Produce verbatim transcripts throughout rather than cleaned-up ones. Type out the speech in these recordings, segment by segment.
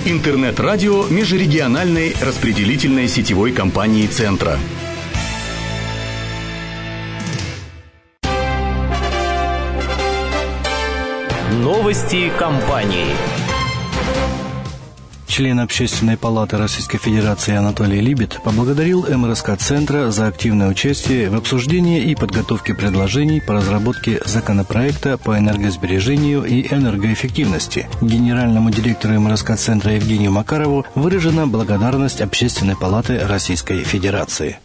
Интернет-радио межрегиональной распределительной сетевой компании «Центра». Новости компании. Член Общественной палаты Российской Федерации Анатолий Либет поблагодарил эм эр эс ка-центра за активное участие в обсуждении и подготовке предложений по разработке законопроекта по энергосбережению и энергоэффективности. Генеральному директору эм эр эс ка-центра Евгению Макарову выражена благодарность Общественной палаты Российской Федерации.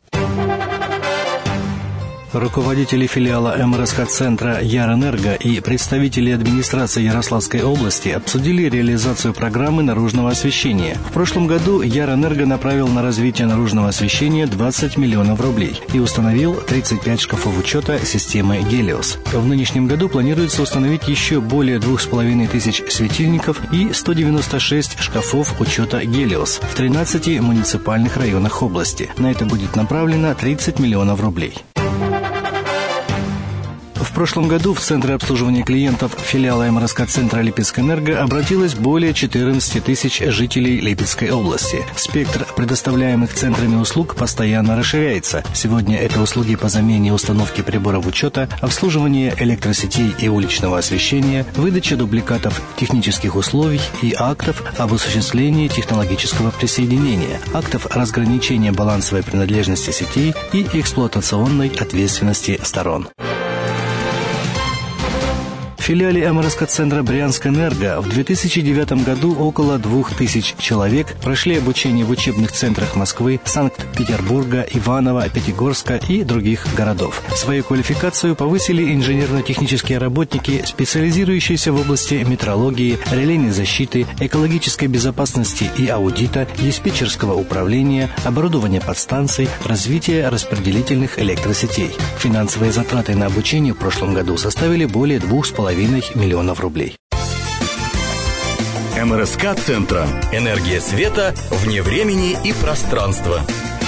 Руководители филиала эм эр эс ка-центра «Ярэнерго» и представители администрации Ярославской области обсудили реализацию программы наружного освещения. В прошлом году Ярэнерго направил на развитие наружного освещения двадцать миллионов рублей и установил тридцать пять шкафов учета системы «Гелиос». В нынешнем году планируется установить еще более двух с половиной тысяч светильников и сто девяносто шесть шкафов учета «Гелиос» в тринадцати муниципальных районах области. На это будет направлено тридцать миллионов рублей. В прошлом году в Центре обслуживания клиентов филиала эм эр эс ка-центра «Липецкэнерго» обратилось более четырнадцати тысяч жителей Липецкой области. Спектр предоставляемых центрами услуг постоянно расширяется. Сегодня это услуги по замене и установке приборов учета, обслуживание электросетей и уличного освещения, выдача дубликатов технических условий и актов об осуществлении технологического присоединения, актов разграничения балансовой принадлежности сетей и эксплуатационной ответственности сторон. В филиале эм эр эс ка-центра «Брянскэнерго» в две тысячи девятом году около двух тысяч человек прошли обучение в учебных центрах Москвы, Санкт-Петербурга, Иваново, Пятигорска и других городов. Свою квалификацию повысили инженерно-технические работники, специализирующиеся в области метрологии, релейной защиты, экологической безопасности и аудита, диспетчерского управления, оборудования подстанций, развития распределительных электросетей. Финансовые затраты на обучение в прошлом году составили более двух с половиной миллионов рублей. эм эр эс ка-центра. Энергия света вне времени и пространства.